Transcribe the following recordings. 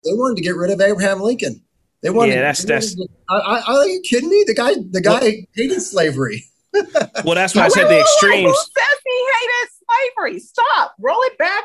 They wanted to get rid of Abraham Lincoln. They wanted. Yeah, that's. Are you kidding me? The guy hated slavery. Well, that's why I said the extremes. Who says he hated slavery? Stop. Roll it back.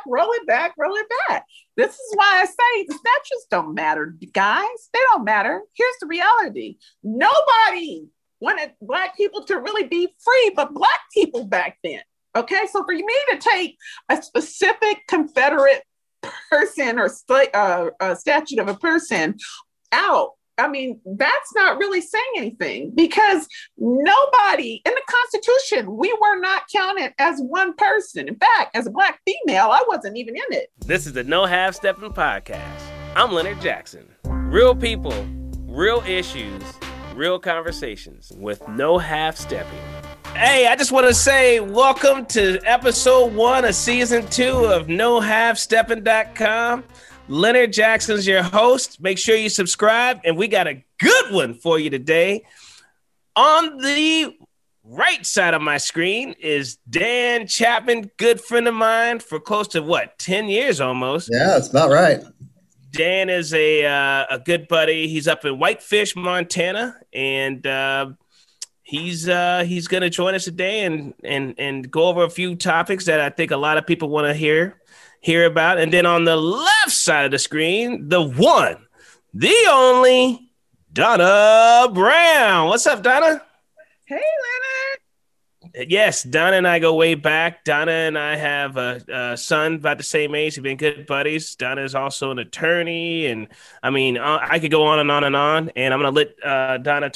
This is why I say the statutes don't matter, guys. They don't matter. Here's the reality. Nobody wanted Black people to really be free, but Black people back then. Okay, so for me to take a specific Confederate person or a statute of a person out, I mean, that's not really saying anything, because nobody in the Constitution, we were not counted as one person. In fact, as a Black female, I wasn't even in it. This is the No Half Stepping Podcast. I'm Leonard Jackson. Real people, real issues, real conversations with no half stepping. Hey, I just want to say welcome to episode 1 of season 2 of NoHalfStepping.com. Leonard Jackson's your host. Make sure you subscribe, and we got a good one for you today. On the right side of my screen is Dan Chapman, good friend of mine for close to 10 years almost. Yeah, that's about right. Dan is a good buddy. He's up in Whitefish, Montana, and he's going to join us today and go over a few topics that I think a lot of people want to hear about. And then on the left side of the screen, the one, the only, Donna Brown. What's up, Donna? Hey, Leonard. Yes, Donna and I go way back. Donna and I have a son about the same age. We've been good buddies. Donna is also an attorney. And I mean, I could go on and on and on. And I'm going to let Donna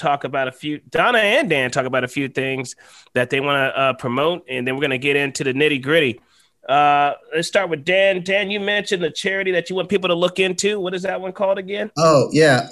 and Dan talk about a few things that they want to promote. And then we're going to get into the nitty gritty. Let's start with Dan. Dan, you mentioned the charity that you want people to look into. What is that one called again? Oh, yeah.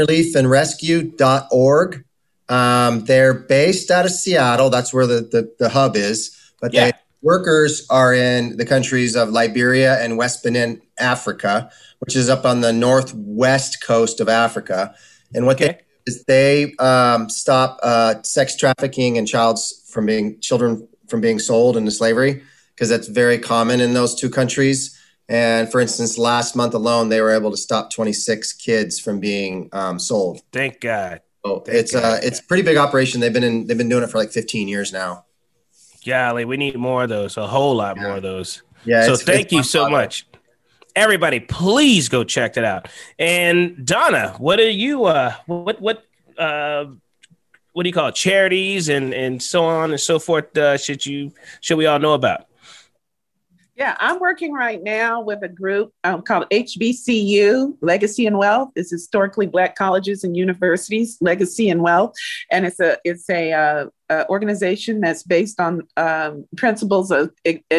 orphanreliefandrescue.org. They're based out of Seattle. That's where the hub is. But the workers are in the countries of Liberia and West Benin, Africa, which is up on the northwest coast of Africa. And what they do is they stop sex trafficking and children from being sold into slavery, because that's very common in those two countries. And for instance, last month alone, they were able to stop 26 kids from being sold. Thank God. So it's a pretty big operation. They've been doing it for like 15 years now. Golly, we need more of those, a whole lot more of those. Yeah. So thank you so much. Everybody, please go check that out. And Donna, what are you, what do you call it? Charities and so on and so forth should we all know about? Yeah, I'm working right now with a group called HBCU, Legacy and Wealth. It's Historically Black Colleges and Universities, Legacy and Wealth. And it's a organization that's based on principles of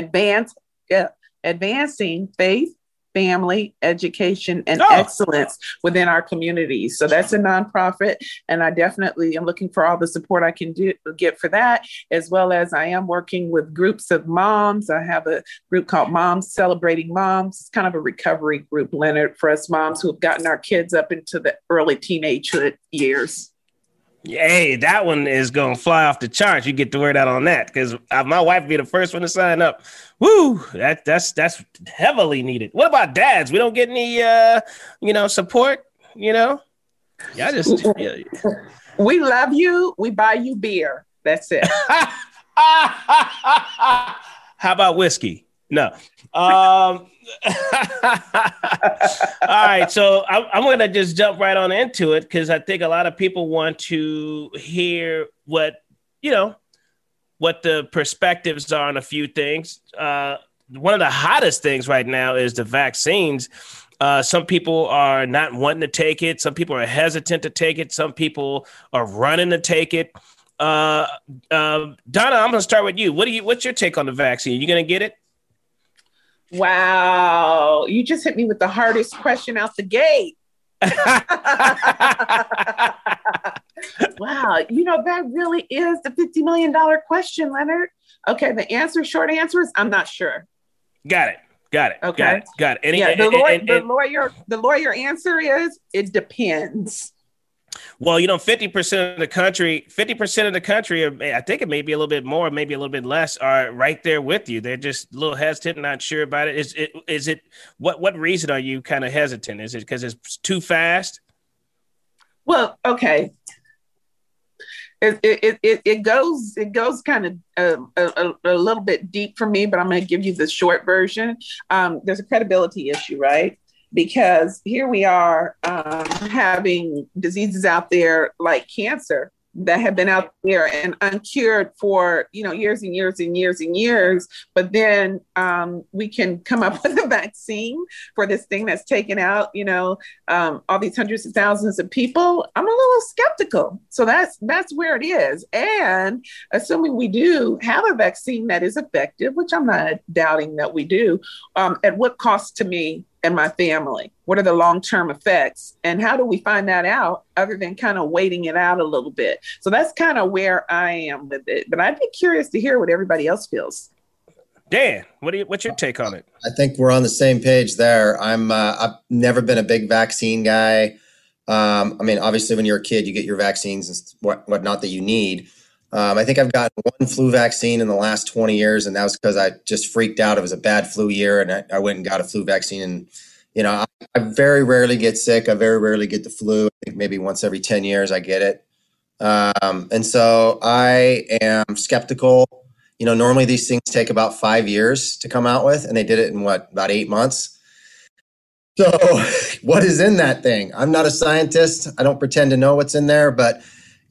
advancing faith, family, education, and excellence within our communities. So that's a nonprofit, and I definitely am looking for all the support I can get for that, as well as I am working with groups of moms. I have a group called Moms Celebrating Moms. It's kind of a recovery group, Leonard, for us moms who have gotten our kids up into the early teenagehood years. Hey, that one is going to fly off the charts. You get the word out on that, because my wife will be the first one to sign up. Woo, that's heavily needed. What about dads? We don't get any, support, Yeah, We love you. We buy you beer. That's it. How about whiskey? No. All right, so I'm going to just jump right on into it, because I think a lot of people want to hear what the perspectives are on a few things. One of the hottest things right now is the vaccines. Some people are not wanting to take it. Some people are hesitant to take it. Some people are running to take it. Donna, I'm going to start with you. What's your take on the vaccine? You going to get it? Wow. You just hit me with the hardest question out the gate. Wow. That really is the $50 million question, Leonard. Okay. Short answer is I'm not sure. Got it. Okay. Got it. The lawyer answer is it depends. Well, 50% of the country, 50% of the country, or I think it may be a little bit more, maybe a little bit less, are right there with you. They're just a little hesitant, not sure about it. Is it what reason are you kind of hesitant? Is it because it's too fast? Well, okay. It goes kind of a little bit deep for me, but I'm going to give you the short version. There's a credibility issue, right? Because here we are having diseases out there like cancer that have been out there and uncured for years and years and years and years, but then we can come up with a vaccine for this thing that's taken out all these hundreds of thousands of people. I'm a little skeptical. So that's where it is. And assuming we do have a vaccine that is effective, which I'm not doubting that we do, at what cost to me and my family? What are the long-term effects? And how do we find that out other than kind of waiting it out a little bit? So that's kind of where I am with it. But I'd be curious to hear what everybody else feels. Dan, what's your take on it? I think we're on the same page there. I've never been a big vaccine guy. I mean, obviously when you're a kid, you get your vaccines and whatnot that you need. I think I've gotten one flu vaccine in the last 20 years, and that was because I just freaked out. It was a bad flu year, and I went and got a flu vaccine. And, I very rarely get sick. I very rarely get the flu. I think maybe once every 10 years I get it. And so I am skeptical. Normally these things take about 5 years to come out with, and they did it in about 8 months. So what is in that thing? I'm not a scientist. I don't pretend to know what's in there, but,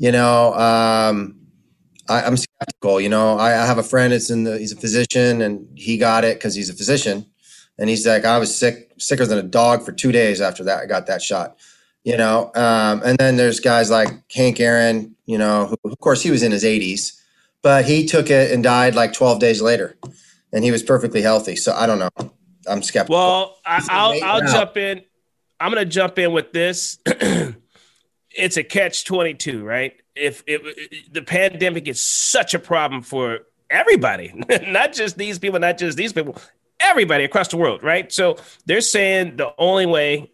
I'm skeptical. I have a friend he's a physician, and he got it because he's a physician. And he's like, I was sicker than a dog for 2 days after that. I got that shot, and then there's guys like Hank Aaron, who, of course he was in his 80s, but he took it and died like 12 days later, and he was perfectly healthy. So I don't know. I'm skeptical. Well, I'll jump in. I'm going to jump in with this. It's a catch-22, right? If the pandemic is such a problem for everybody, not just these people, everybody across the world, right? So they're saying the only way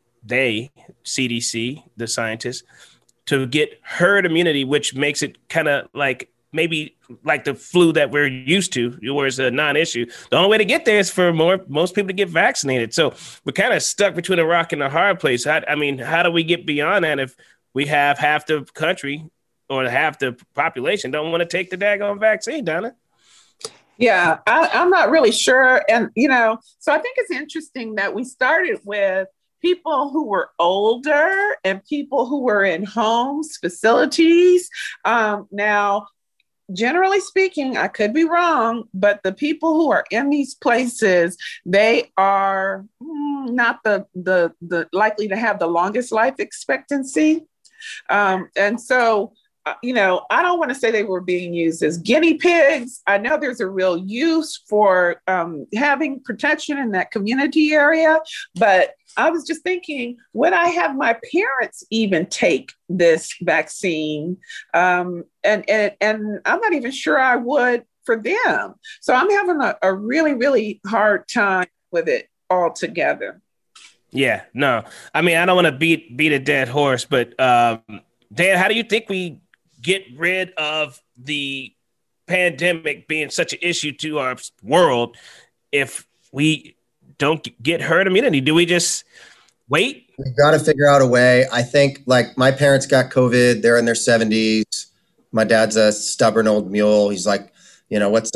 CDC, the scientists, to get herd immunity, which makes it kind of like maybe like the flu that we're used to, where it's a non-issue. The only way to get there is for most people to get vaccinated. So we're kind of stuck between a rock and a hard place. How do we get beyond that if we have half the country or half the population don't want to take the daggone vaccine, Donna? Yeah, I'm not really sure. And, so I think it's interesting that we started with people who were older and people who were in homes, facilities. Now, generally speaking, I could be wrong, but the people who are in these places, they are not the likely to have the longest life expectancy. And so, I don't want to say they were being used as guinea pigs. I know there's a real use for having protection in that community area, but I was just thinking, would I have my parents even take this vaccine? And I'm not even sure I would for them. So I'm having a really, really hard time with it altogether. Yeah, no. I mean, I don't want to beat a dead horse, but Dan, how do you think we get rid of the pandemic being such an issue to our world if we don't get herd immunity? Do we just wait? We've got to figure out a way. I think like my parents got COVID. They're in their 70s. My dad's a stubborn old mule. He's like, what's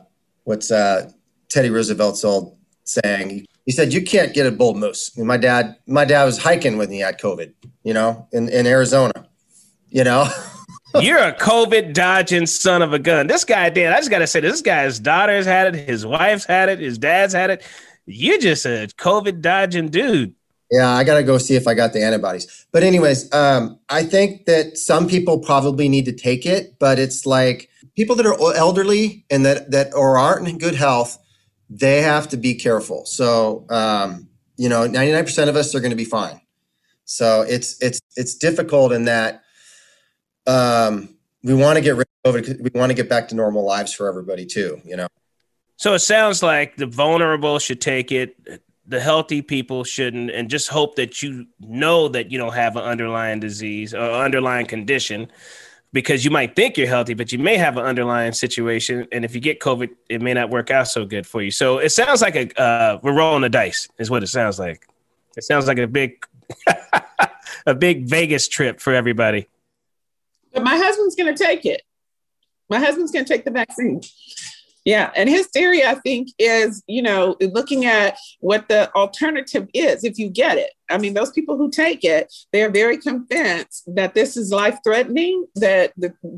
Teddy Roosevelt's old saying? He said, you can't get a bull moose. And my dad was hiking when he had COVID, in Arizona, You're a COVID dodging son of a gun. This guy, Dan, I just got to say, this guy's daughter's had it. His wife's had it. His dad's had it. You're just a COVID dodging dude. Yeah, I got to go see if I got the antibodies. But anyways, I think that some people probably need to take it, but it's like people that are elderly and that or aren't in good health, they have to be careful. So, 99% of us are going to be fine. So it's difficult in that we want to get rid of it. We want to get back to normal lives for everybody too, So it sounds like the vulnerable should take it. the healthy people shouldn't, and just hope that you know that you don't have an underlying disease or underlying condition, because you might think you're healthy, but you may have an underlying situation. And if you get COVID, it may not work out so good for you. So it sounds like we're rolling the dice is what it sounds like. It sounds like a big, a big Vegas trip for everybody. But my husband's going to take it. My husband's going to take the vaccine. Yeah. And his theory, I think, is, looking at what the alternative is if you get it. I mean, those people who take it, they're very convinced that this is life-threatening, that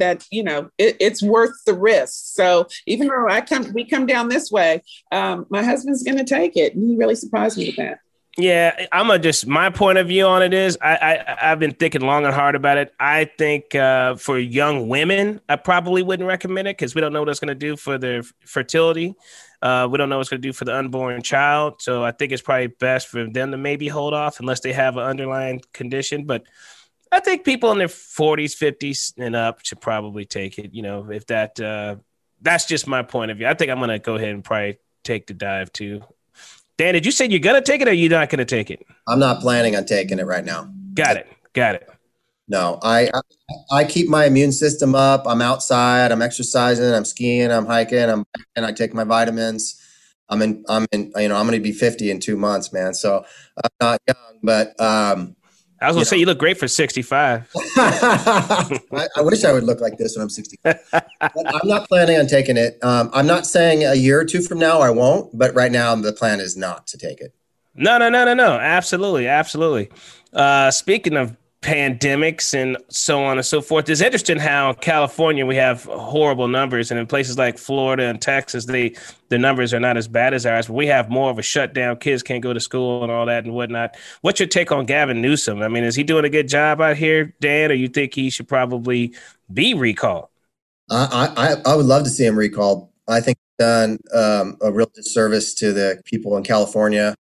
it's worth the risk. So even though we come down this way, my husband's going to take it. And he really surprised me with that. Yeah, my point of view on it is I've been thinking long and hard about it. I think for young women, I probably wouldn't recommend it because we don't know what it's going to do for their fertility. We don't know what it's going to do for the unborn child. So I think it's probably best for them to maybe hold off unless they have an underlying condition. But I think people in their 40s, 50s and up should probably take it. If that's just my point of view. I think I'm going to go ahead and probably take the dive too. Dan, did you say you're going to take it or you're not going to take it? I'm not planning on taking it right now. Got it. No, I keep my immune system up. I'm outside. I'm exercising. I'm skiing. I'm hiking. and I take my vitamins. I'm going to be 50 in 2 months, man. So I'm not young, but I was going to say you look great for 65. I wish I would look like this when I'm 65. But I'm not planning on taking it. I'm not saying a year or two from now I won't, but right now the plan is not to take it. No. Absolutely. Speaking of pandemics and so on and so forth, it's interesting how California, we have horrible numbers, and in places like Florida and Texas, the numbers are not as bad as ours, but we have more of a shutdown. Kids can't go to school and all that and whatnot. What's your take on Gavin Newsom? I mean, is he doing a good job out here, Dan, or you think he should probably be recalled? I would love to see him recalled. I think he's done a real disservice to the people in California.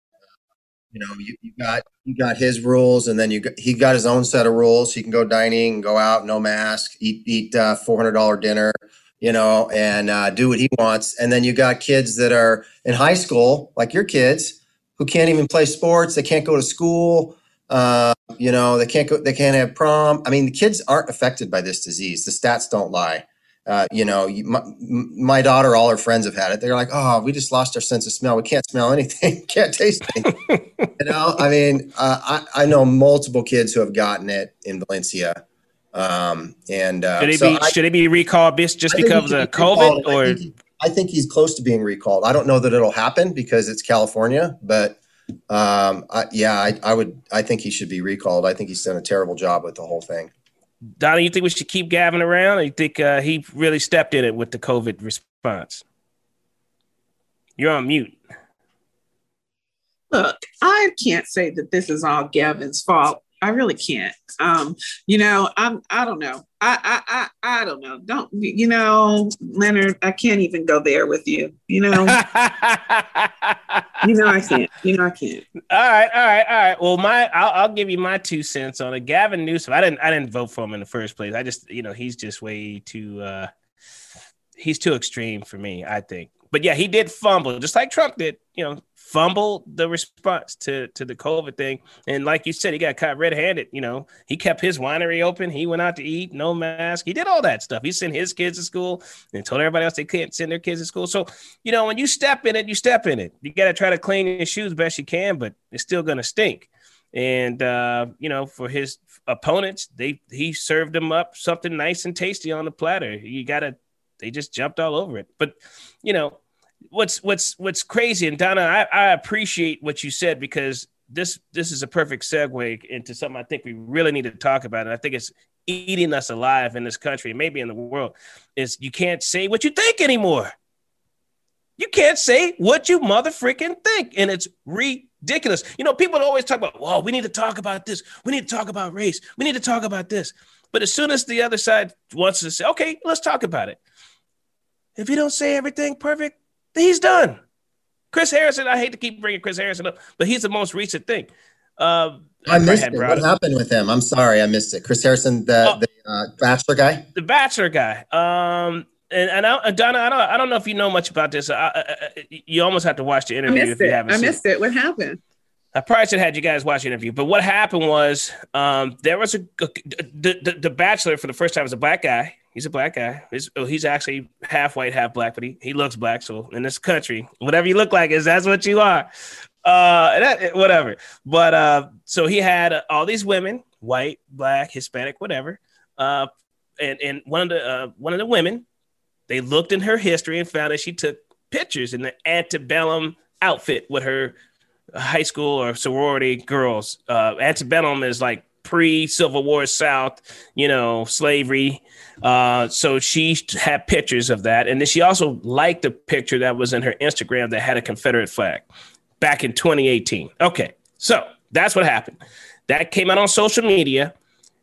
You got his rules, and then he got his own set of rules. He can go dining, go out, no mask, eat $400 dinner, and do what he wants. And then you got kids that are in high school, like your kids, who can't even play sports. They can't go to school. They can't have prom. I mean, the kids aren't affected by this disease. The stats don't lie. My daughter, all her friends have had it. They're like, oh, we just lost our sense of smell. We can't smell anything. Can't taste anything. I mean, I know multiple kids who have gotten it in Valencia. Should he be recalled just because of COVID? Or I think he's close to being recalled. I don't know that it'll happen because it's California, but I think he should be recalled. I think he's done a terrible job with the whole thing. Donna, you think we should keep Gavin around, or you think he really stepped in it with the COVID response? You're on mute. Look, I can't say that this is all Gavin's fault. I really can't. I don't know. I don't know. Leonard, I can't even go there with you. I can't. I can't. All right. Well, I'll give you my 2 cents on it. Gavin Newsom, I didn't vote for him in the first place. I just, he's just way too, he's too extreme for me, I think. But yeah, he did fumble, just like Trump did, fumble the response to the COVID thing. And like you said, he got caught red-handed. He kept his winery open. He went out to eat, no mask. He did all that stuff. He sent his kids to school and told everybody else they can't send their kids to school. So, when you step in it, you step in it. You got to try to clean your shoes best you can, but it's still going to stink. And, for his opponents, he served them up something nice and tasty on the platter. They just jumped all over it. But, what's crazy, and Donna, I appreciate what you said, because this is a perfect segue into something I think we really need to talk about, and I think it's eating us alive in this country, maybe in the world, is you can't say what you think anymore. You can't say what you motherfucking think, and it's ridiculous. People always talk about, well, we need to talk about this. We need to talk about race. We need to talk about this. But as soon as the other side wants to say, okay, let's talk about it. If you don't say everything perfect, he's done. Chris Harrison, I hate to keep bringing Chris Harrison up, but he's the most recent thing. I missed it. What happened with him? I'm sorry, I missed it. Chris Harrison, the Bachelor guy? The Bachelor guy. Donna, I don't know if you know much about this. You almost have to watch the interview if you haven't seen it. I missed it. What happened? I probably should have had you guys watch the interview. But what happened was there was the Bachelor for the first time was a black guy. He's a black guy. He's actually half white, half black, but he looks black. So in this country, whatever you look like that's what you are. Whatever. But so he had all these women, white, black, Hispanic, whatever. And one of the women, they looked in her history and found that she took pictures in the antebellum outfit with her high school or sorority girls. Antebellum is like pre-Civil War South, slavery. So she had pictures of that. And then she also liked a picture that was in her Instagram that had a Confederate flag back in 2018. Okay, so that's what happened. That came out on social media.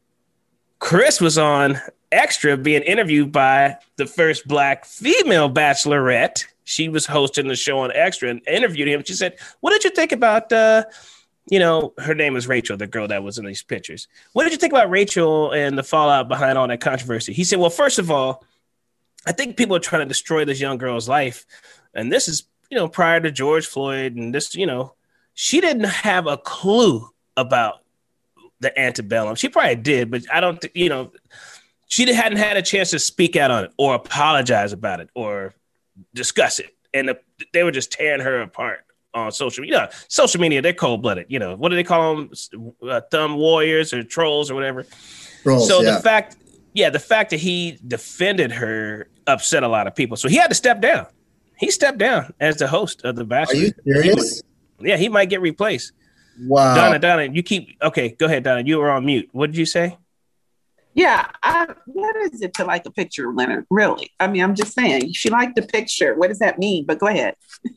Chris was on Extra being interviewed by the first black female bachelorette. She was hosting the show on Extra and interviewed him. She said, what did you think about, her name is Rachel, the girl that was in these pictures. What did you think about Rachel and the fallout behind all that controversy? He said, well, first of all, I think people are trying to destroy this young girl's life. And this is, prior to George Floyd and this, she didn't have a clue about the antebellum. She probably did, but I don't, she hadn't had a chance to speak out on it or apologize about it or discuss it. And they were just tearing her apart on social media. Social media, they're cold-blooded. What do they call them? Thumb warriors or trolls or whatever. Trolls, so yeah. The fact that he defended her upset a lot of people. So he had to step down. He stepped down as the host of The Bachelor. Are you serious? He might get replaced. Wow. Donna, okay, go ahead, Donna. You were on mute. What did you say? Yeah, what is it to like a picture, Leonard? Really? I mean, I'm just saying, she liked the picture. What does that mean? But go ahead.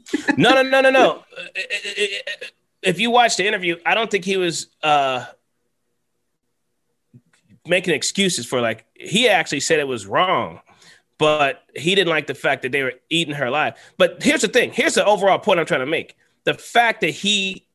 No. If you watch the interview, I don't think he was making excuses for he actually said it was wrong, but he didn't like the fact that they were eating her alive. But here's the thing. Here's the overall point I'm trying to make. The fact that he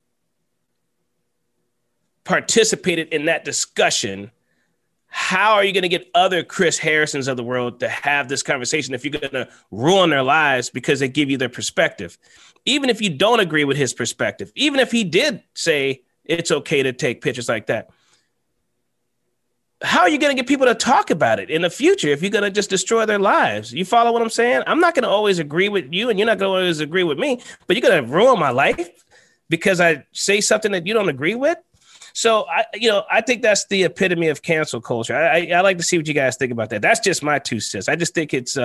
participated in that discussion, how are you going to get other Chris Harrisons of the world to have this conversation if you're going to ruin their lives because they give you their perspective? Even if you don't agree with his perspective, even if he did say it's okay to take pictures like that, how are you going to get people to talk about it in the future if you're going to just destroy their lives? You follow what I'm saying? I'm not going to always agree with you and you're not going to always agree with me, but you're going to ruin my life because I say something that you don't agree with? So, I think that's the epitome of cancel culture. I like to see what you guys think about that. That's just my 2 cents. I just think it's,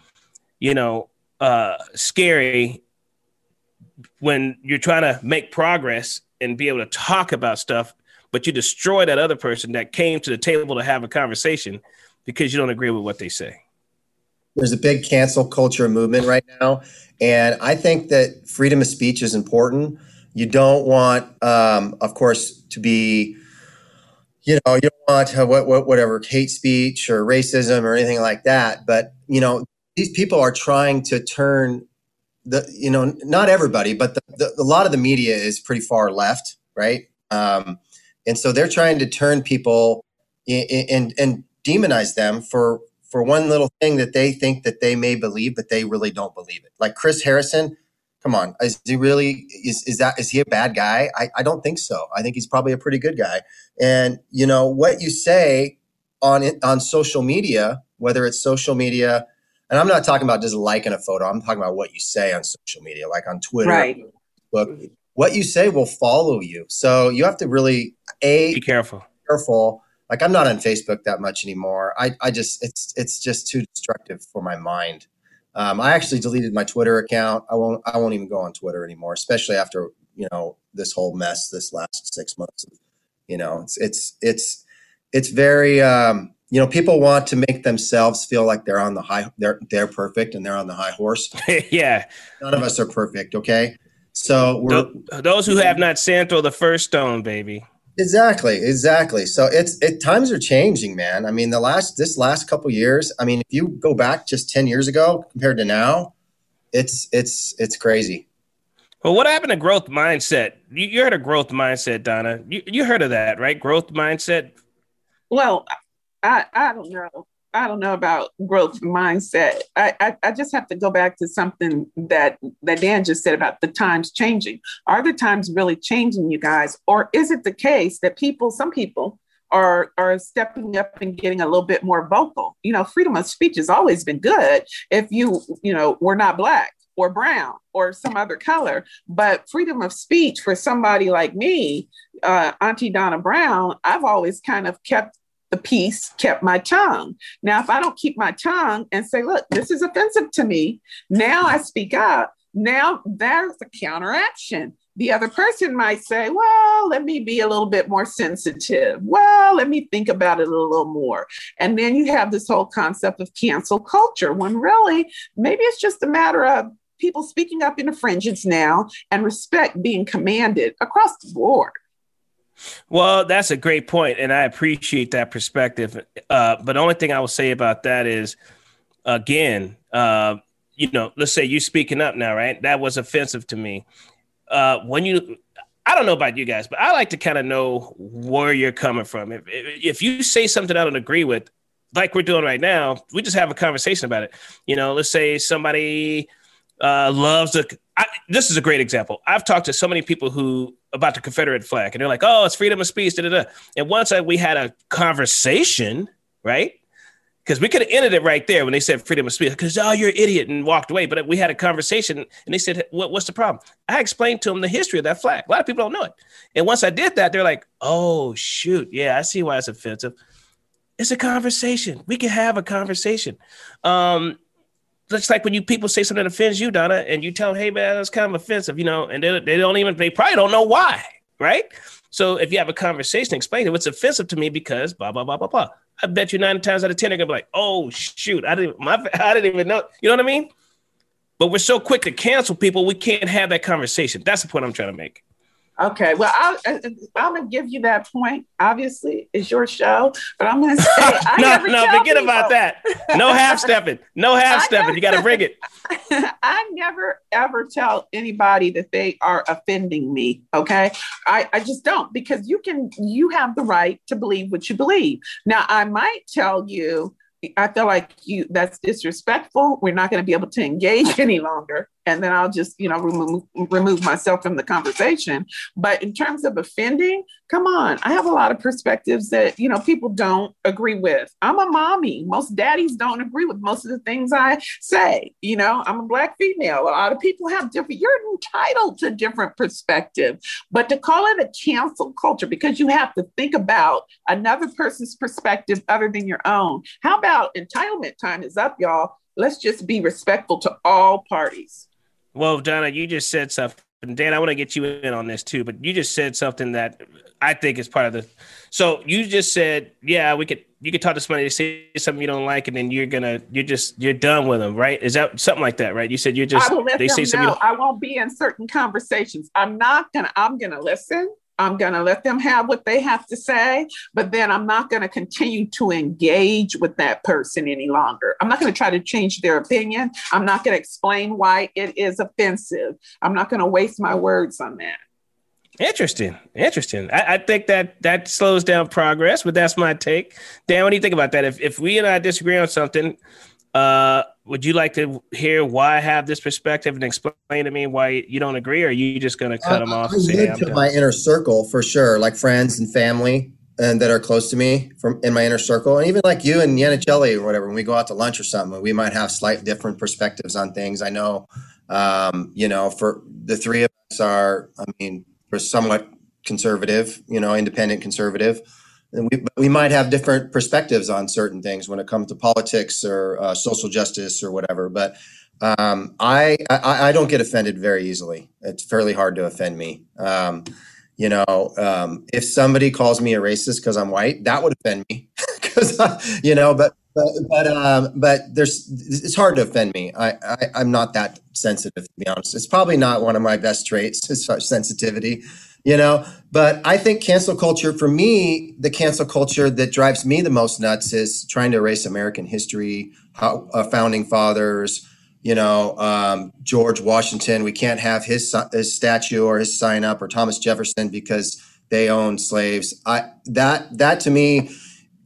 scary when you're trying to make progress and be able to talk about stuff, but you destroy that other person that came to the table to have a conversation because you don't agree with what they say. There's a big cancel culture movement right now. And I think that freedom of speech is important. You don't want, of course, to be, you don't want whatever hate speech or racism or anything like that. But, these people are trying to turn not everybody, but a lot of the media is pretty far left, right? And so they're trying to turn people and demonize them for one little thing that they think that they may believe, but they really don't believe it. Like Chris Harrison. Come on, is he really, is he a bad guy? I don't think so. I think he's probably a pretty good guy. And, what you say on social media, whether it's social media, and I'm not talking about just liking a photo. I'm talking about what you say on social media, like on Twitter, right. Facebook. What you say will follow you. So you have to really, be careful. Like I'm not on Facebook that much anymore. It's just too destructive for my mind. I actually deleted my Twitter account. I won't even go on Twitter anymore, especially after, this whole mess this last 6 months. It's very, people want to make themselves feel like they're on the high, they're perfect and they're on the high horse. Yeah. None of us are perfect. Okay. So those who have not sinned throw the first stone, baby. Exactly. So times are changing, man. I mean, this last couple years, I mean, if you go back just 10 years ago compared to now, it's crazy. Well, what happened to growth mindset? You heard of growth mindset, Donna. You heard of that, right? Growth mindset. Well, I don't know. I don't know about growth mindset. I just have to go back to something that Dan just said about the times changing. Are the times really changing, you guys? Or is it the case that some people are stepping up and getting a little bit more vocal? Freedom of speech has always been good if we're not Black or brown or some other color. But freedom of speech for somebody like me, Auntie Donna Brown, I've always kind of kept the peace, kept my tongue. Now, if I don't keep my tongue and say, look, this is offensive to me, now I speak up, now there's a counteraction. The other person might say, well, let me be a little bit more sensitive. Well, let me think about it a little more. And then you have this whole concept of cancel culture, when really, maybe it's just a matter of people speaking up in the fringes now and respect being commanded across the board. Well, that's a great point, and I appreciate that perspective. But the only thing I will say about that is, again, let's say you're speaking up now, right? That was offensive to me. I don't know about you guys, but I like to kind of know where you're coming from. If you say something I don't agree with, like we're doing right now, we just have a conversation about it. Let's say somebody this is a great example. I've talked to so many people about the Confederate flag, and they're like, oh, it's freedom of speech. Da, da, da. And once we had a conversation, right? Because we could have ended it right there when they said freedom of speech, because, oh, you're an idiot, and walked away. But we had a conversation, and they said, what's the problem? I explained to them the history of that flag. A lot of people don't know it. And once I did that, they're like, oh, shoot. Yeah, I see why it's offensive. It's a conversation. We can have a conversation. It's like when people say something that offends you, Donna, and you tell them, hey, man, that's kind of offensive, and they probably don't know why, right? So if you have a conversation, explain it. It's offensive to me because blah, blah, blah, blah, blah. I bet you 9 times out of 10, they're going to be like, oh, shoot, I didn't even know. You know what I mean? But we're so quick to cancel people, we can't have that conversation. That's the point I'm trying to make. Okay, well, I'm going to give you that point. Obviously, it's your show, but I'm going to say, forget about that. No half-stepping. No half-stepping. You got to bring it. I never, ever tell anybody that they are offending me, okay? I just don't, because you have the right to believe what you believe. Now, I might tell you, I feel like that's disrespectful. We're not going to be able to engage any longer. And then I'll just, remove myself from the conversation. But in terms of offending, come on. I have a lot of perspectives that, people don't agree with. I'm a mommy. Most daddies don't agree with most of the things I say. I'm a Black female. A lot of people have you're entitled to different perspective. But to call it a cancel culture, because you have to think about another person's perspective other than your own. How about entitlement time is up, y'all? Let's just be respectful to all parties. Well, Donna, you just said something. Dan, I want to get you in on this too, but you just said something that I think is part of the. So you just said, yeah, you could talk to somebody, they say something you don't like, and then you're done with them, right? Is that something like that, right? You said I will let them know. I won't be in certain conversations. I'm going to listen. I'm going to let them have what they have to say, but then I'm not going to continue to engage with that person any longer. I'm not going to try to change their opinion. I'm not going to explain why it is offensive. I'm not going to waste my words on that. Interesting. I think that slows down progress, but that's my take. Dan, what do you think about that? If we and I disagree on something, would you like to hear why I have this perspective and explain to me why you don't agree, or are you just going to cut them off? To my inner circle for sure, like friends and family and that are close to me in my inner circle, and even like you and Yanicelli or whatever. When we go out to lunch or something, we might have slight different perspectives on things. I know, for the three of us we're somewhat conservative, independent conservative. And we might have different perspectives on certain things when it comes to politics or social justice or whatever. But I don't get offended very easily. It's fairly hard to offend me. If somebody calls me a racist because I'm white, that would offend me. But it's hard to offend me. I'm not that sensitive, to be honest. It's probably not one of my best traits as far as sensitivity. But I think cancel culture, for me, the cancel culture that drives me the most nuts is trying to erase American history, how founding fathers, George Washington. We can't have his statue or his sign up, or Thomas Jefferson, because they owned slaves. That to me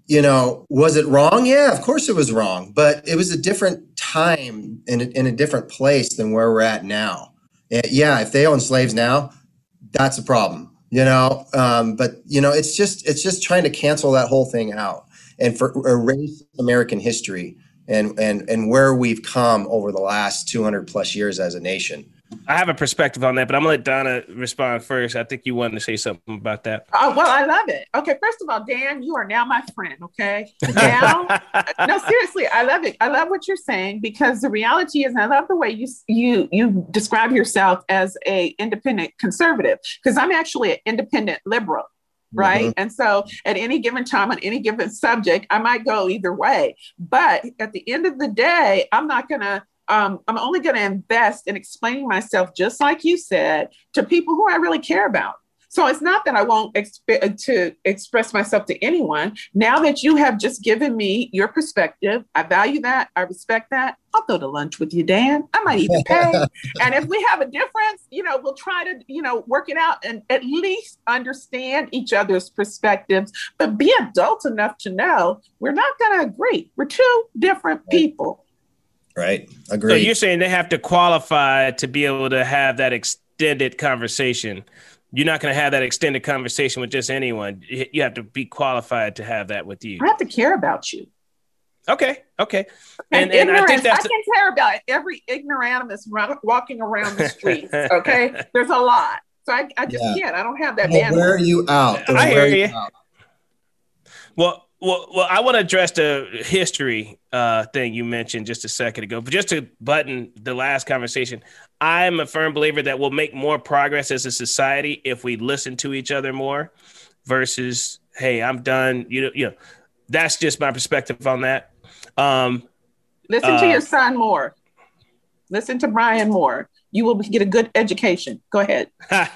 was it wrong? Yeah, of course it was wrong, but it was a different time in a different place than where we're at now. Yeah, if they own slaves now, that's a problem, but it's just trying to cancel that whole thing out and for erase American history and where we've come over the last 200 plus years as a nation. I have a perspective on that, but I'm going to let Donna respond first. I think you wanted to say something about that. Oh, well, I love it. Okay, first of all, Dan, you are now my friend, okay? Now, no, seriously, I love it. I love what you're saying because the reality is, and I love the way you describe yourself as a independent conservative, because I'm actually an independent liberal. Right. Mm-hmm. And so at any given time on any given subject, I might go either way. But at the end of the day, I'm only going to invest in explaining myself, just like you said, to people who I really care about. So it's not that I won't express myself to anyone. Now that you have just given me your perspective, I value that. I respect that. I'll go to lunch with you, Dan. I might even pay. And if we have a difference, we'll try to, work it out and at least understand each other's perspectives, but be adult enough to know we're not going to agree. We're two different people. Right. Agreed. So you're saying they have to qualify to be able to have that extended conversation. You're not going to have that extended conversation with just anyone. You have to be qualified to have that with you. I have to care about you. Okay. And I think I can care about every ignoramus walking around the streets. Okay. There's a lot. So I just can't. I don't have that bandwidth. Wear you out. I hear you. Well, I want to address the history thing you mentioned just a second ago. But just to button the last conversation, I'm a firm believer that we'll make more progress as a society if we listen to each other more versus, hey, I'm done. That's just my perspective on that. Listen to your son more. Listen to Brian more. You will get a good education. Go ahead.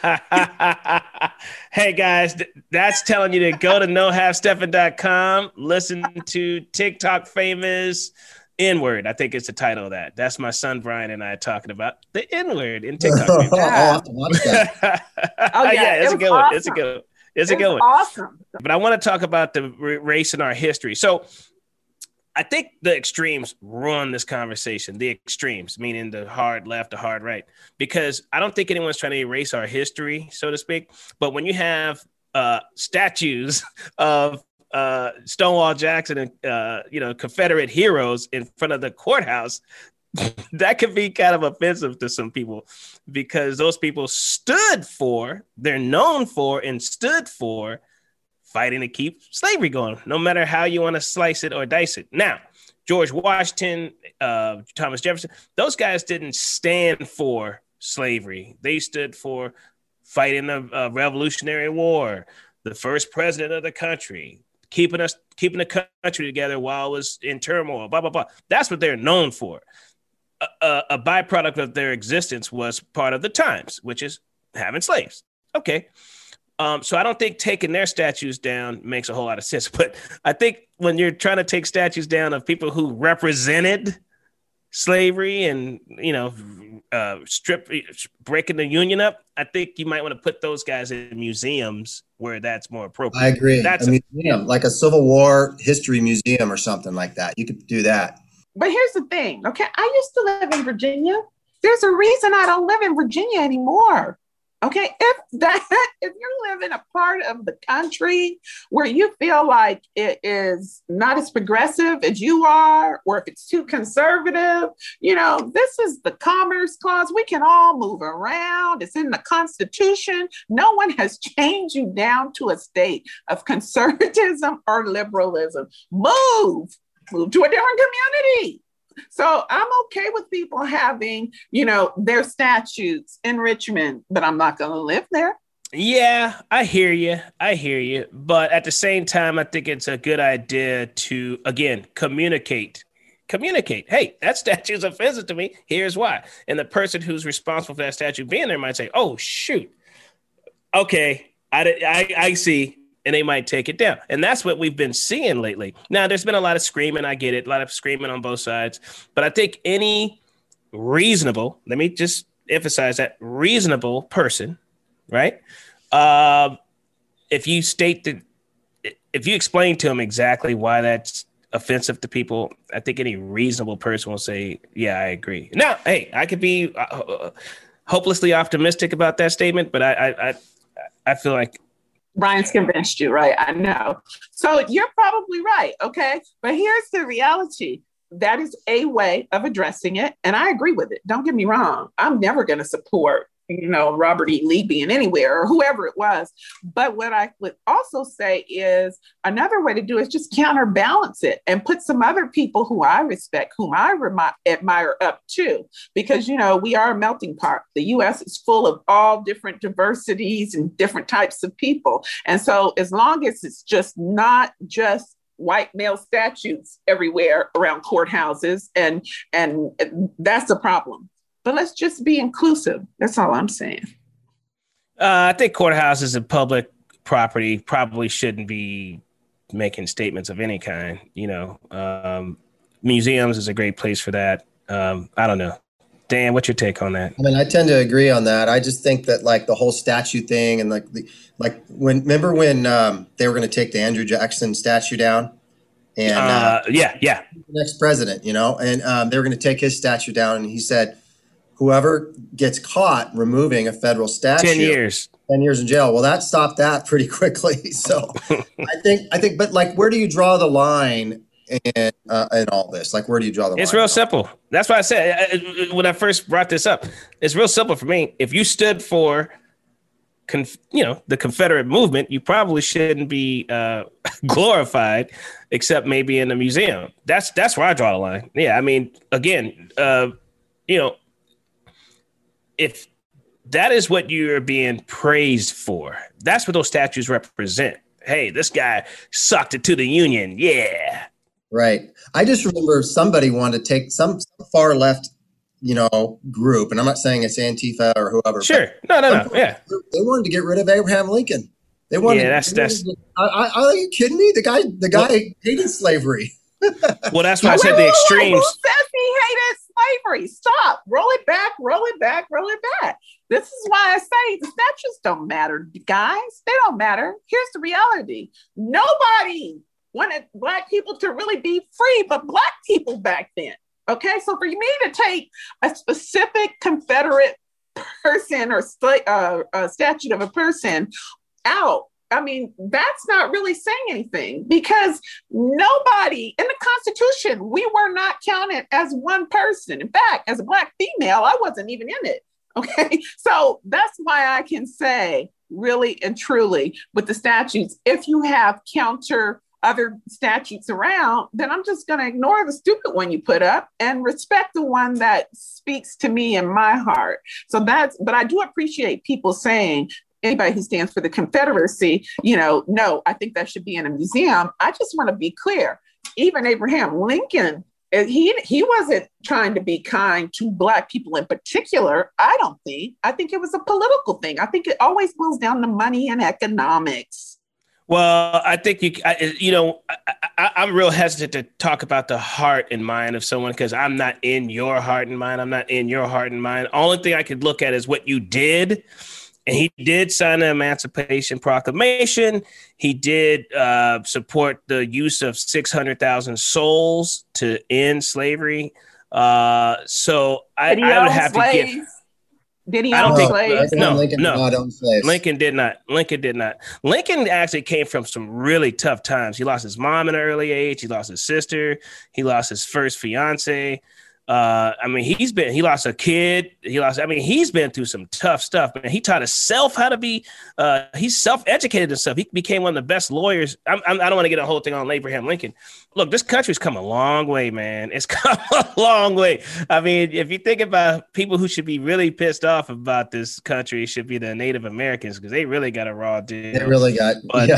Hey, guys, that's telling you to go to nohalfstepping.com, listen to TikTok famous N-word. I think it's the title of that. That's my son, Brian, and I talking about the N-word in TikTok. I'll have to watch that. It's a good one. It's a good one. It's a good one. Awesome. But I want to talk about the race in our history. So I think the extremes ruin this conversation, the extremes, meaning the hard left, the hard right, because I don't think anyone's trying to erase our history, so to speak. But when you have statues of Stonewall Jackson and, Confederate heroes in front of the courthouse, that could be kind of offensive to some people because those people they're known for and stood for fighting to keep slavery going, no matter how you want to slice it or dice it. Now, George Washington, Thomas Jefferson, those guys didn't stand for slavery. They stood for fighting the Revolutionary War, the first president of the country, keeping the country together while it was in turmoil, blah, blah, blah. That's what they're known for. A byproduct of their existence was part of the times, which is having slaves. Okay. So I don't think taking their statues down makes a whole lot of sense. But I think when you're trying to take statues down of people who represented slavery and, breaking the Union up, I think you might want to put those guys in museums where that's more appropriate. I agree. That's a museum, like a Civil War history museum or something like that. You could do that. But here's the thing, okay? I used to live in Virginia. There's a reason I don't live in Virginia anymore. Okay, if you live in a part of the country where you feel like it is not as progressive as you are, or if it's too conservative, this is the Commerce Clause. We can all move around. It's in the Constitution. No one has chained you down to a state of conservatism or liberalism. Move to a different community. So I'm okay with people having, their statues in Richmond, but I'm not going to live there. Yeah, I hear you. But at the same time, I think it's a good idea to, again, communicate. Hey, that statue is offensive to me. Here's why. And the person who's responsible for that statue being there might say, oh, shoot. Okay, I see. And they might take it down. And that's what we've been seeing lately. Now, there's been a lot of screaming. I get it. A lot of screaming on both sides. But I think any reasonable, let me just emphasize that, reasonable person, right? If you state that if you explain to them exactly why that's offensive to people, I think any reasonable person will say, yeah, I agree. Now, hey, I could be hopelessly optimistic about that statement, but I feel like Brian's convinced you, right? I know. So you're probably right. Okay. But here's the reality. That is a way of addressing it. And I agree with it. Don't get me wrong. I'm never going to support, Robert E. Lee being anywhere or whoever it was. But what I would also say is another way to do it is just counterbalance it and put some other people who I respect, whom I admire up too. Because, we are a melting pot. The U.S. is full of all different diversities and different types of people. And so as long as it's just not just white male statutes everywhere around courthouses, and that's a problem. But let's just be inclusive. That's all I'm saying. I think courthouses and public property probably shouldn't be making statements of any kind. Museums is a great place for that. I don't know. Dan, what's your take on that? I mean, I tend to agree on that. I just think that the whole statue thing and remember when they were going to take the Andrew Jackson statue down? And yeah. The next president, and they were going to take his statue down. And he said, whoever gets caught removing a federal statue, 10 years in jail. Well, that stopped that pretty quickly. So I think, but where do you draw the line in all this? Where do you draw the line? It's real simple. That's why I said when I first brought this up, it's real simple for me. If you stood for the Confederate movement, you probably shouldn't be glorified, except maybe in a museum. That's where I draw the line. Yeah, I mean, again, if that is what you're being praised for, that's what those statues represent. Hey, this guy sucked it to the Union. Yeah. Right. I just remember somebody wanted to take some far left, group, and I'm not saying it's Antifa or whoever. Sure. No. Yeah. They wanted to get rid of Abraham Lincoln. They wanted. Yeah, that's. Are you kidding me? The guy hated slavery. Well, that's why I said the extremes. Who says he hated slavery? Stop. Roll it back. This is why I say the statues don't matter, guys. They don't matter. Here's the reality. Nobody wanted Black people to really be free, but Black people back then. Okay, so for me to take a specific Confederate person or a statue of a person out, I mean, that's not really saying anything, because nobody in the Constitution, we were not counted as one person. In fact, as a Black female, I wasn't even in it. Okay, so that's why I can say really and truly with the statutes, if you have other statutes around, then I'm just going to ignore the stupid one you put up and respect the one that speaks to me in my heart. But I do appreciate people saying, anybody who stands for the Confederacy, no, I think that should be in a museum. I just want to be clear. Even Abraham Lincoln, he wasn't trying to be kind to Black people in particular. I think it was a political thing. I think it always boils down to money and economics. Well, I think I'm real hesitant to talk about the heart and mind of someone, because I'm not in your heart and mind. I'm not in your heart and mind. Only thing I could look at is what you did. And he did sign the Emancipation Proclamation. He did support the use of 600,000 souls to end slavery. So I would have to give. Did he own slaves? No. Lincoln did not. Lincoln actually came from some really tough times. He lost his mom at an early age. He lost his sister. He lost his first fiance. He lost a kid. He's been through some tough stuff, man. He taught himself how to be, he's self-educated himself. He became one of the best lawyers. I don't want to get a whole thing on Abraham Lincoln. Look, this country's come a long way, man. It's come a long way. I mean, if you think about people who should be really pissed off about this country, it should be the Native Americans, because they really got a raw deal. They really got, but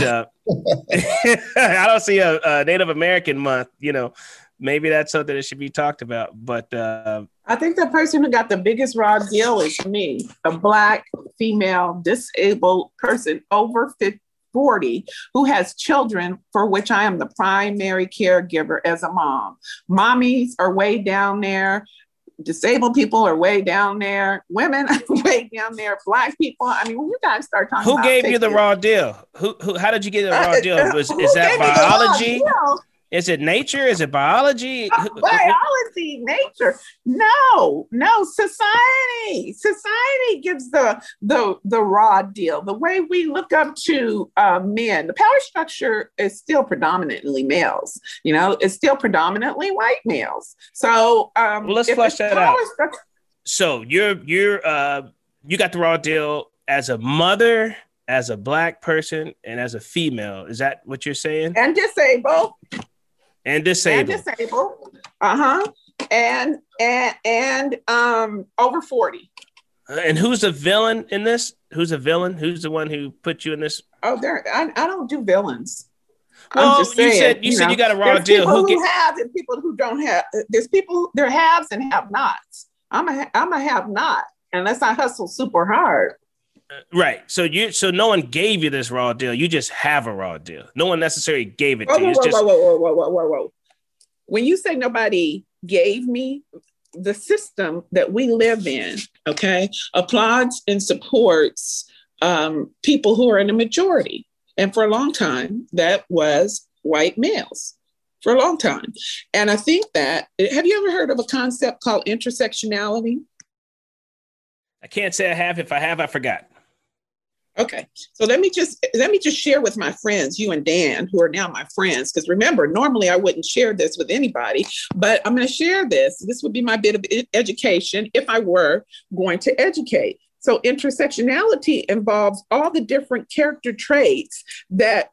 I don't see a Native American month, Maybe that's something that should be talked about. But I think the person who got the biggest raw deal is me, a Black female disabled person over 40 who has children for which I am the primary caregiver as a mom. Mommies are way down there. Disabled people are way down there. Women are way down there. Black people. I mean, when you guys start talking who about gave you the raw deal? Who? How did you get the raw deal? Is that biology? Is it nature? Is it biology? Biology, nature. No. Society gives the raw deal. The way we look up to men, the power structure is still predominantly males. You know, it's still predominantly white males. So let's flesh that out. So you got the raw deal as a mother, as a Black person, and as a female. Is that what you're saying? And disabled. And disabled. And over 40. And who's the villain in this? Who's the villain? Who's the one who put you in this? Oh, I don't do villains. Well, I'm just saying, you said you got a raw deal. Who have and people who don't have. There's people, there haves and have nots. I'm a have not unless I hustle super hard. Right. So no one gave you this raw deal. You just have a raw deal. No one necessarily gave it to you. Whoa. When you say nobody gave me, the system that we live in, okay, applauds and supports people who are in a majority. And for a long time, that was white males. For a long time. And I think that, have you ever heard of a concept called intersectionality? I can't say I have. If I have, I forgot. Okay, so let me just share with my friends, you and Dan, who are now my friends, because remember, normally I wouldn't share this with anybody, but I'm going to share this. This would be my bit of education if I were going to educate. So intersectionality involves all the different character traits that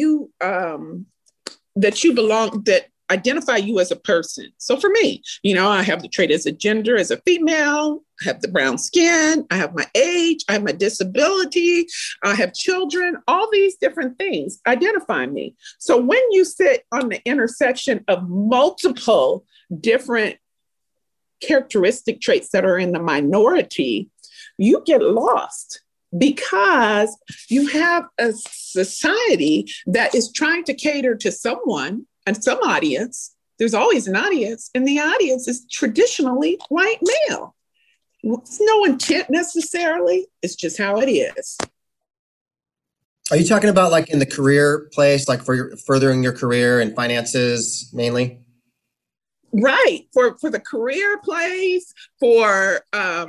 identify you as a person. So for me, you know, I have the trait as a gender, as a female, I have the brown skin, I have my age, I have my disability, I have children, all these different things identify me. So when you sit on the intersection of multiple different characteristic traits that are in the minority, you get lost because you have a society that is trying to cater to someone and some audience. There's always an audience, and the audience is traditionally white male. It's no intent necessarily. It's just how it is. Are you talking about like in the career place, like for furthering your career and finances mainly? Right. For the career place, for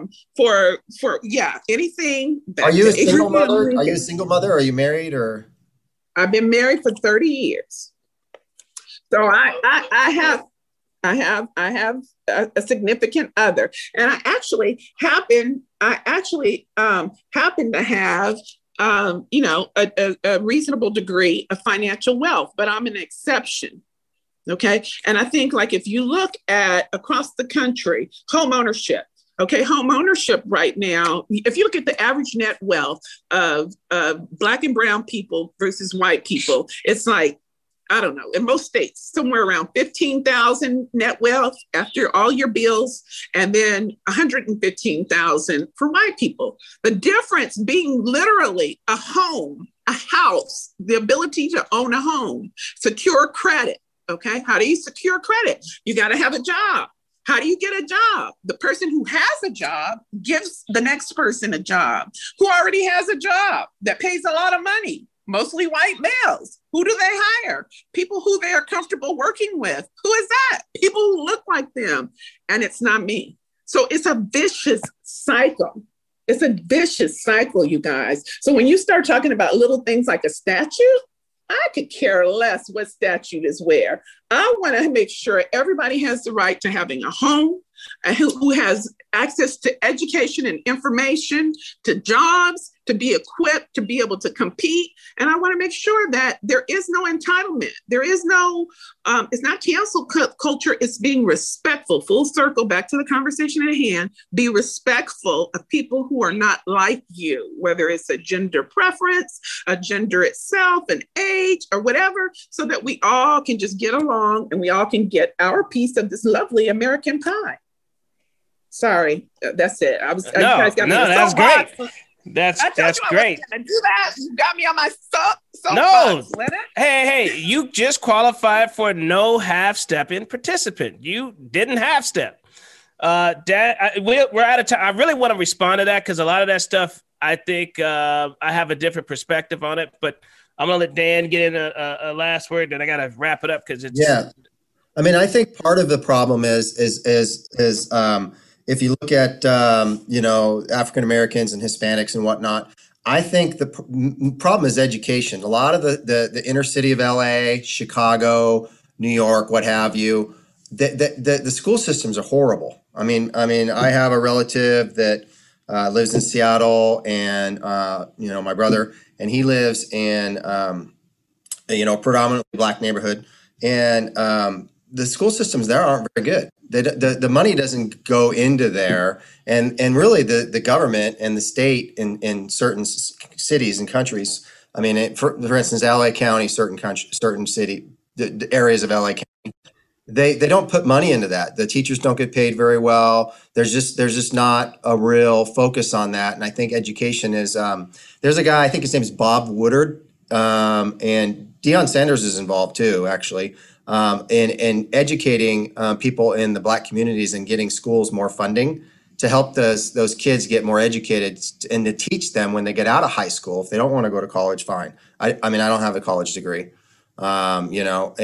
anything. Are you a single mother? Are you a single mother? Are you married or? I've been married for 30 years. So I have a significant other, and I actually happen to have a reasonable degree of financial wealth, but I'm an exception. Okay, and I think like if you look at across the country, home ownership. Okay, home ownership right now, if you look at the average net wealth of Black and brown people versus white people, it's like, I don't know, in most states, somewhere around 15,000 net wealth after all your bills, and then 115,000 for white people. The difference being literally a home, a house, the ability to own a home, secure credit. Okay, how do you secure credit? You got to have a job. How do you get a job? The person who has a job gives the next person a job who already has a job that pays a lot of money. Mostly white males. Who do they hire? People who they are comfortable working with. Who is that? People who look like them. And it's not me. So it's a vicious cycle. It's a vicious cycle, you guys. So when you start talking about little things like a statue, I could care less what statute is where. I want to make sure everybody has the right to having a home, and who has access to education and information, to jobs, to be equipped, to be able to compete. And I want to make sure that there is no entitlement. There is no, it's not cancel culture. It's being respectful. Full circle, back to the conversation at hand. Be respectful of people who are not like you, whether it's a gender preference, a gender itself, an age, or whatever, so that we all can just get along and we all can get our piece of this lovely American pie. Sorry, that's it. That's great. That's great. I do that. You got me on my soapbox. No, hey, you just qualified for no half-stepping participant. You didn't half-step. Dad, we're out of time. I really want to respond to that because a lot of that stuff, I think I have a different perspective on it. But I'm gonna let Dan get in a last word, then I gotta wrap it up because it's I mean, I think part of the problem is if you look at African Americans and Hispanics and whatnot. I think the problem is education. A lot of the inner city of LA, Chicago, New York, what have you, the school systems are horrible. I mean, I have a relative that lives in Seattle, and my brother, and he lives in predominantly Black neighborhood, and the school systems there aren't very good. The money doesn't go into there, and really the government and the state in certain cities and countries. I mean, for instance, LA County, certain city, the areas of LA County, they don't put money into that. The teachers don't get paid very well. There's just not a real focus on that. And I think education is. There's a guy, I think his name is Bob Woodard, and Deion Sanders is involved too, actually. In educating people in the Black communities and getting schools more funding to help those kids get more educated and to teach them when they get out of high school. If they don't want to go to college, fine. I mean, I don't have a college degree. College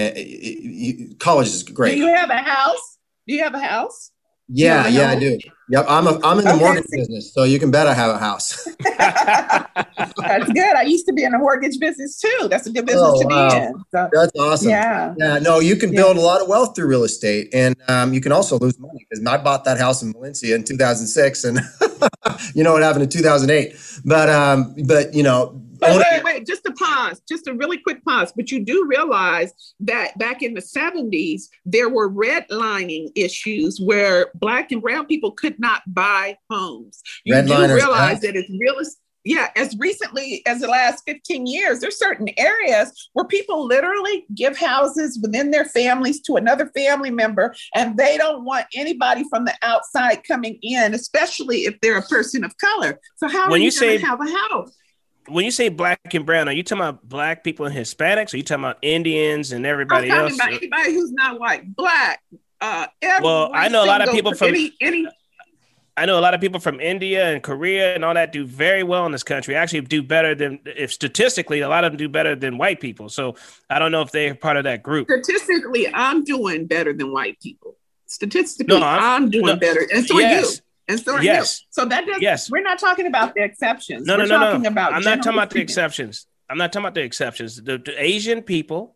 is great. Do you have a house? Yeah, I do. Yep, I'm in the mortgage business, so you can bet I have a house. That's good. I used to be in the mortgage business too. That's a good business to be in. So, that's awesome. Yeah. No, you can build a lot of wealth through real estate, and you can also lose money because I bought that house in Valencia in 2006, and you know what happened in 2008. But Wait, just a pause, just a really quick pause. But you do realize that back in the 70s, there were redlining issues where Black and brown people could not buy homes. You do realize that it's real. Yeah, as recently as the last 15 years, there's certain areas where people literally give houses within their families to another family member, and they don't want anybody from the outside coming in, especially if they're a person of color. So how are you going to have a house? When you say Black and brown, are you talking about Black people and Hispanics? Or are you talking about Indians and everybody else? I'm talking about anybody who's not white, Black. Well, I know a lot of people from I know a lot of people from India and Korea and all that do very well in this country. Actually, do better than, if statistically, a lot of them do better than white people. So I don't know if they're part of that group. Statistically, I'm doing better than white people. Statistically, I'm doing better, and so are you. And so you. So that does. We're not talking about the exceptions. No. I'm not talking about the exceptions. I'm not talking about the exceptions. The Asian people,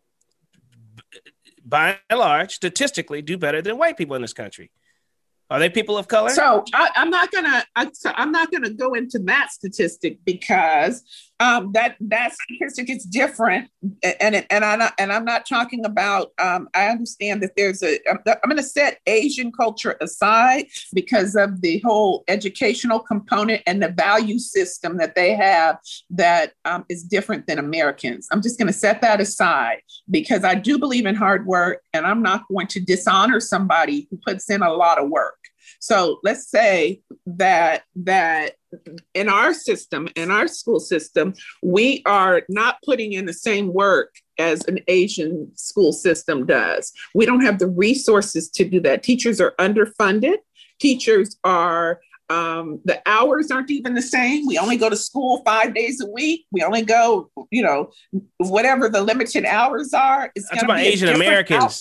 by and large, statistically, do better than white people in this country. Are they people of color? So I'm not gonna go into that statistic because that statistic is different, and I'm not talking about. I understand that I'm going to set Asian culture aside because of the whole educational component and the value system that they have that is different than Americans. I'm just going to set that aside because I do believe in hard work, and I'm not going to dishonor somebody who puts in a lot of work. So let's say that in our system, in our school system, we are not putting in the same work as an Asian school system does. We don't have the resources to do that. Teachers are underfunded. Teachers are, the hours aren't even the same. We only go to school 5 days a week. We only go, whatever the limited hours are. It's going to be Asian Americans.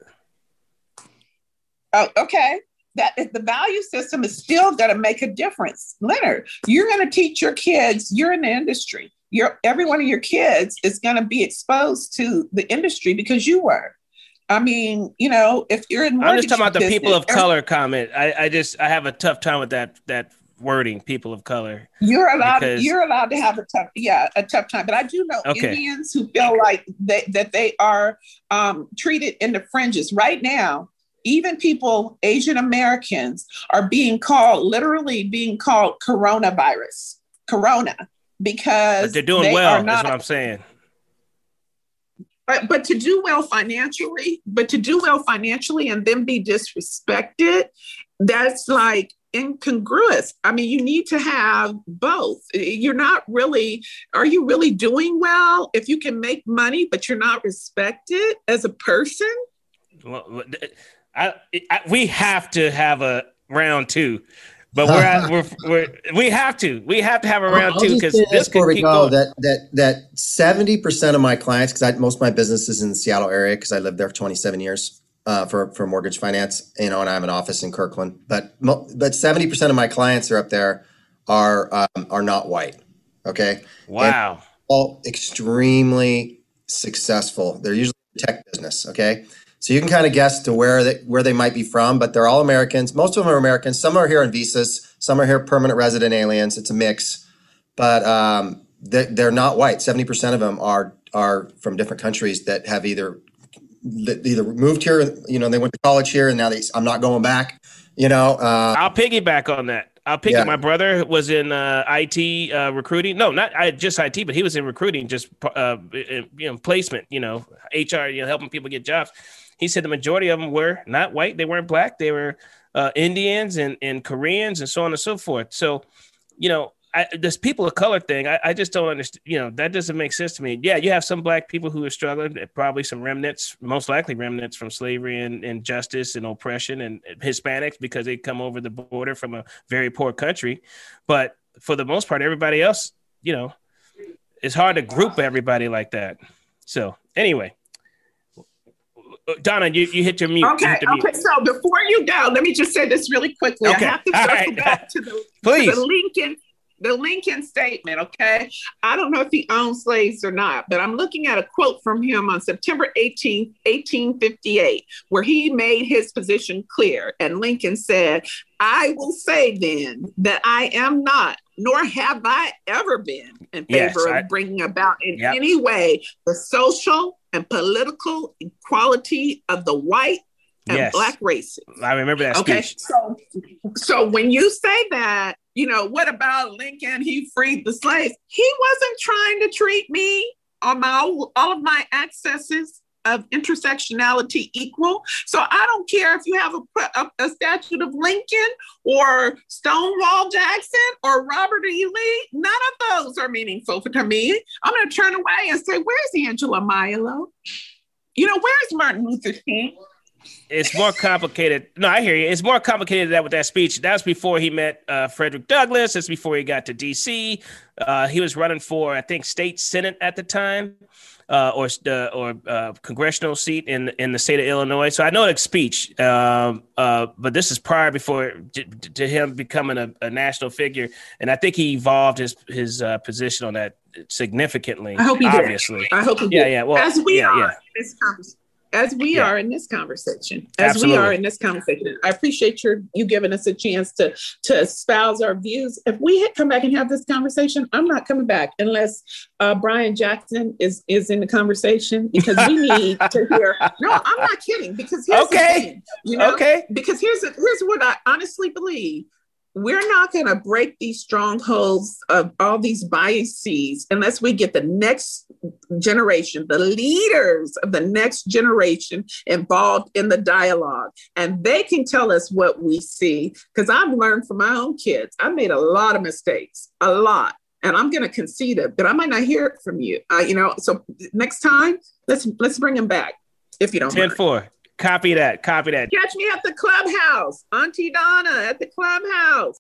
Oh, okay. That the value system is still going to make a difference. Leonard, you're going to teach your kids, you're in the industry. Every one of your kids is going to be exposed to the industry because you were. I mean, if you're in I'm just talking about the people of color comment. I have a tough time with that wording, people of color. You're allowed to have a tough time. But I do know Indians who feel like that they are treated in the fringes right now. Even people, Asian Americans, are literally being called coronavirus, corona, because but they're doing well. That's what I'm saying. But to do well financially, and then be disrespected, that's like incongruous. I mean, you need to have both. Are you really doing well if you can make money, but you're not respected as a person? Well, we have to have round two. But we have to have a round two because this could keep going. That 70% of my clients, because most of my business is in the Seattle area because I lived there for 27 years for mortgage finance, and I have an office in Kirkland. But 70% of my clients are up there are not white. Okay. Wow. And all extremely successful. They're usually tech business. Okay. So you can kind of guess to where they might be from, but they're all Americans. Most of them are Americans. Some are here on visas. Some are here permanent resident aliens. It's a mix, but they're not white. 70% of them are from different countries that have either moved here. They went to college here, and now I'm not going back. I'll piggyback on that. My brother was in IT recruiting. No, not just IT, but he was in recruiting, just placement. HR, helping people get jobs. He said the majority of them were not white. They weren't black. They were Indians and Koreans and so on and so forth. So, this people of color thing, I just don't understand. That doesn't make sense to me. Yeah, you have some black people who are struggling, probably some remnants, most likely remnants from slavery and injustice and oppression, and Hispanics because they come over the border from a very poor country. But for the most part, everybody else, it's hard to group everybody like that. So anyway. Donna, you hit your mute. Okay. So before you go, let me just say this really quickly. Okay. I have to circle back to the Lincoln statement. Okay. I don't know if he owned slaves or not, but I'm looking at a quote from him on September 18th, 1858, where he made his position clear. And Lincoln said, "I will say then that I am not, nor have I ever been in favor of bringing about in any way the social and political equality of the white and black races." I remember that speech. So when you say that, what about Lincoln? He freed the slaves. He wasn't trying to treat me or all of my accesses of intersectionality equal. So I don't care if you have a statue of Lincoln or Stonewall Jackson or Robert E. Lee. None of those are meaningful to me. I'm going to turn away and say, where's Angela Milo? Where's Martin Luther King? It's more complicated. No, I hear you. It's more complicated than that with that speech. That was before he met Frederick Douglass. It's before he got to D.C. He was running for, I think, state senate at the time. Or congressional seat in the state of Illinois. So I know that speech, but this is prior before to him becoming a national figure, and I think he evolved his position on that significantly. I hope he obviously. Did. I hope he did. Yeah. Well, as we are in this conversation. As we are in this conversation, I appreciate you giving us a chance to espouse our views. If we come back and have this conversation, I'm not coming back unless Brian Jackson is in the conversation, because we need to hear. No, I'm not kidding. Because here's the thing, because here's what I honestly believe. We're not going to break these strongholds of all these biases unless we get the next generation, the leaders of the next generation involved in the dialogue. And they can tell us what we see, because I've learned from my own kids. I've made a lot of mistakes, a lot. And I'm going to concede it, but I might not hear it from you. So next time, let's bring him back, if you don't mind. 10-4. Copy that. Catch me at the clubhouse. Auntie Donna at the clubhouse.